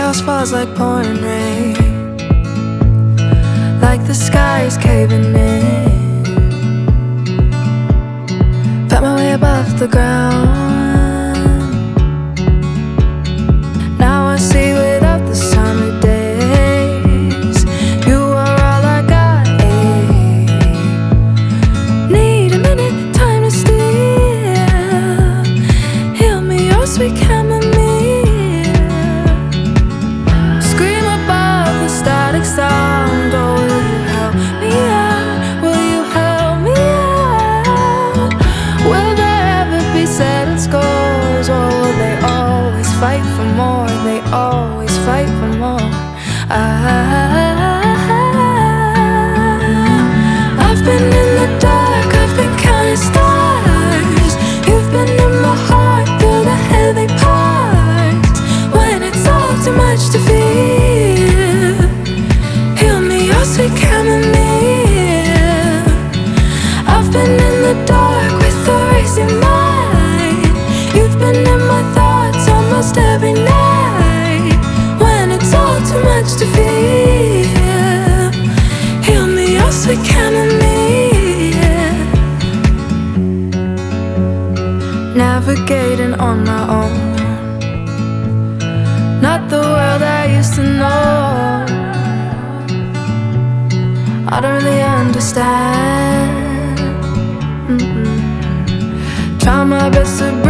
chaos falls like pouring rain, like the sky is caving in. Found my way above the ground. Now I see without the summer days. You are all I got. Need a minute, time to steal. Heal me, your sweet chamomile. Scream above the static sound. Oh, will you help me out? Will you help me out? Will there ever be settled scores, or will they always fight for more? They always fight for more. I've been in the dark, I've been counting stars. You've been in my heart through the heavy parts. When it's all too much to feel, heal me, your sweet chamomile. I've been in the dark with a racing mind. You've been in my thoughts almost every night. When it's all too much to feel, heal me, your sweet chamomile. Navigating on my own, not the world I used to know. I don't really understand. Try my best to